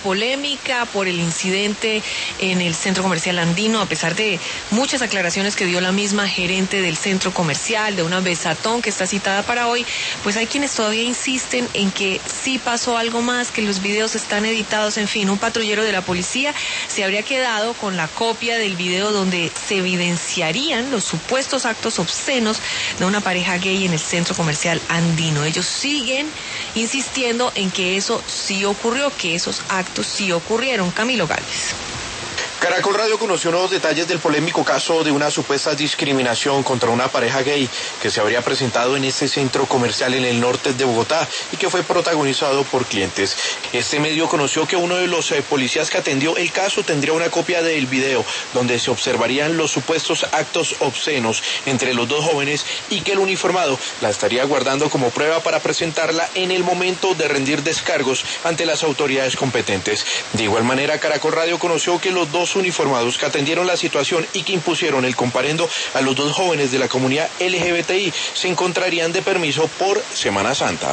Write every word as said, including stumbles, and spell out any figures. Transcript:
polémica por el incidente en el centro comercial andino, a pesar de muchas aclaraciones que dio la misma gerente del centro comercial, de una besatón que está citada para hoy, pues hay quienes todavía insisten en que sí pasó algo más, que los videos están editados, en fin. Un patrullero de la policía se habría quedado con la copia del video donde se evidenciarían los supuestos actos obscenos de una pareja gay en el centro comercial andino. Ellos siguen insistiendo en que eso sí ocurrió, que esos actos sí ocurrieron. Camilo Gálvez. Caracol Radio conoció nuevos detalles del polémico caso de una supuesta discriminación contra una pareja gay que se habría presentado en este centro comercial en el norte de Bogotá y que fue protagonizado por clientes. Este medio conoció que uno de los eh, policías que atendió el caso tendría una copia del video donde se observarían los supuestos actos obscenos entre los dos jóvenes y que el uniformado la estaría guardando como prueba para presentarla en el momento de rendir descargos ante las autoridades competentes. De igual manera, Caracol Radio conoció que los dos uniformados que atendieron la situación y que impusieron el comparendo a los dos jóvenes de la comunidad L G B T I se encontrarían de permiso por Semana Santa.